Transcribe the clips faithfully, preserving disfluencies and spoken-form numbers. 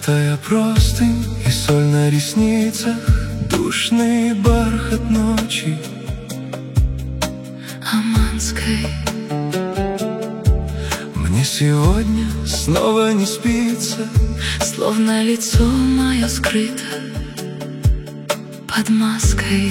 Мятая простынь и соль на ресницах, душный бархат ночи Аманской. Мне сегодня снова не спится, словно лицо мое скрыто под маской.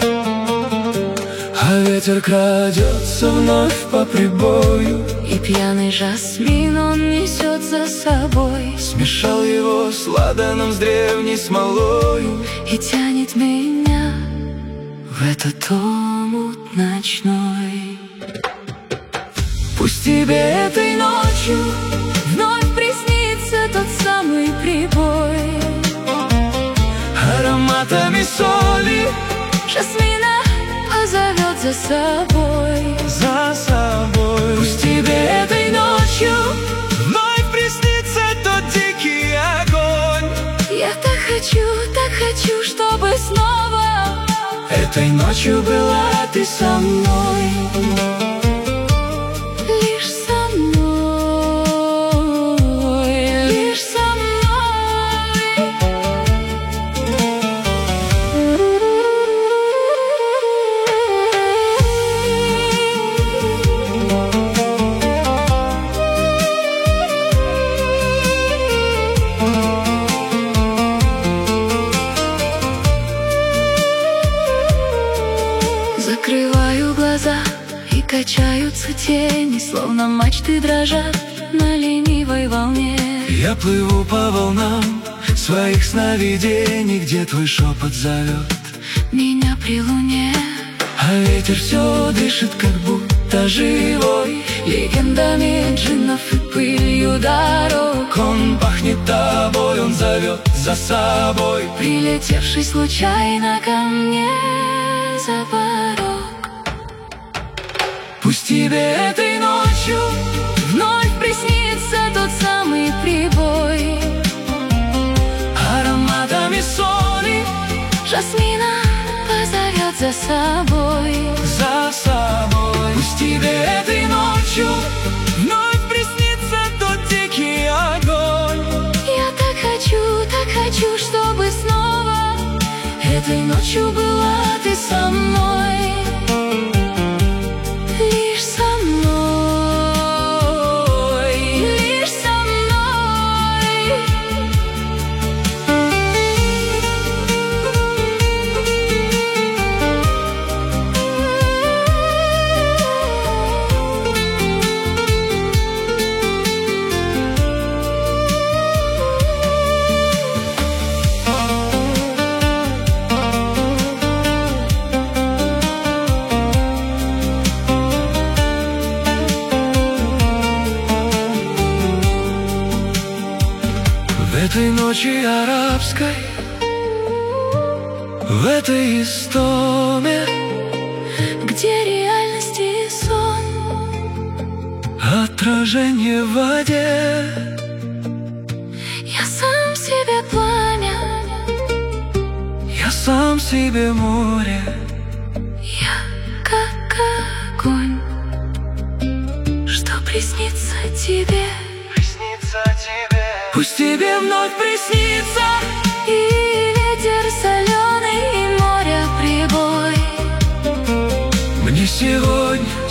А ветер крадется вновь по прибою, и пьяный жасмин он несет за собой. Смешал его с ладаном, с древней смолою, и тянет меня в этот омут ночной. Пусть тебе Этой ночью вновь приснится тот самый прибой, ароматами соли, жасмина позовет за собой. за собой. Пусть тебе этой ночью вновь приснится тот дикий огонь. я так хочу, так хочу, чтобы снова Этой ночью была ты со мной. лишь со мной, лишь со Закрываю глаза, и качаются тени, словно мачты дрожат на ленивой волне. Я плыву по волнам своих сновидений, где твой шепот зовет Меня при луне, а ветер все дышит, как будто живой, легендами джиннов и пылью дорог. Он пахнет тобой, он зовет за собой, Прилетевший случайно ко мне за порог. Пусть тебе Этой ночью вновь приснится тот самый прибой, ароматами соли, жасмина позовет за собой. за собой. Пусть тебе Этой ночью вновь приснится тот дикий огонь. я так хочу, так хочу, чтобы снова этой ночью была ты со мной. Лишь со мной, лишь со мной. В этой ночи арабской, в этой истоме, Где реальность и сон, отражение в воде, я сам себе пламя, я сам себе море. я как огонь, что приснится тебе. Приснится тебе. Пусть тебе вновь приснится, И ветер соленый, и море прибой. мне сегодня